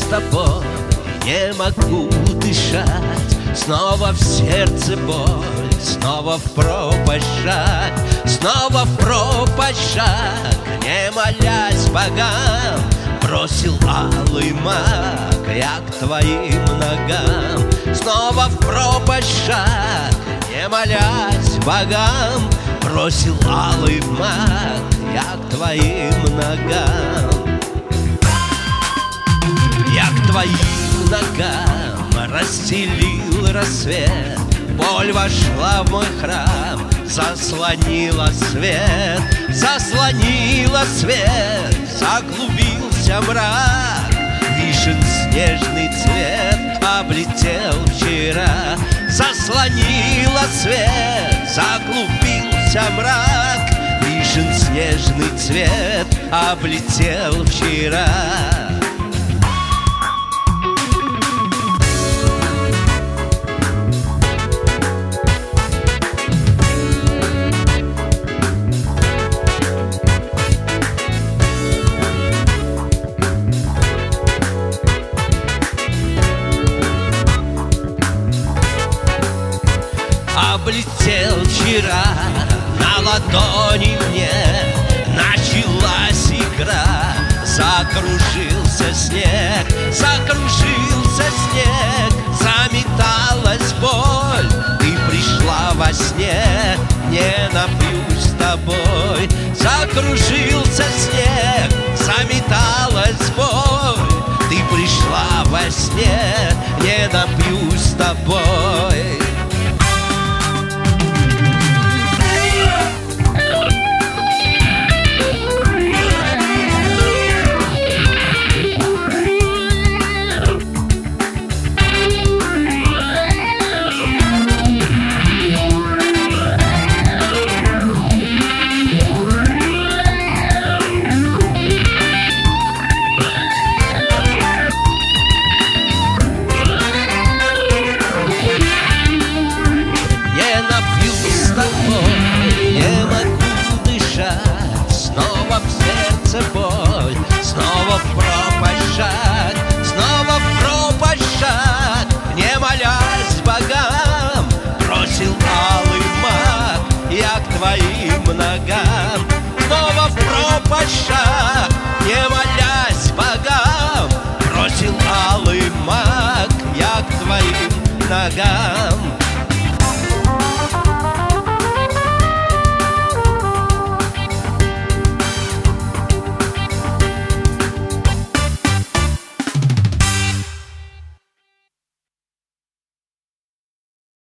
тобой не могу дышать. Снова в сердце боль, снова в пропасть шаг, снова в пропасть шаг. Не молясь богам, бросил алый мак я к твоим ногам. Снова в пропасть шаг, не молясь богам, бросил алый мак я к твоим ногам. Я к твоим ногам расстелил рассвет. Боль вошла в мой храм, заслонила свет, заслонила свет. Заглубился мрак, вишен снежный цвет облетел вчера. Заслонила свет, заглубился мрак, вишен снежный цвет облетел вчера. Облетел вчера, на ладони мне началась игра. Закружился снег, закружился снег, заметалась боль. Ты пришла во сне, не напьюсь с тобой. Закружился снег, заметалась боль. Ты пришла во сне, не напьюсь с тобой. Не могу дышать, снова в сердце боль, снова в пропасть шаг, снова в пропасть шаг. Не молясь богам, бросил алый мак я к твоим ногам. Снова в пропасть шаг, не молясь богам, бросил алый мак я к твоим ногам.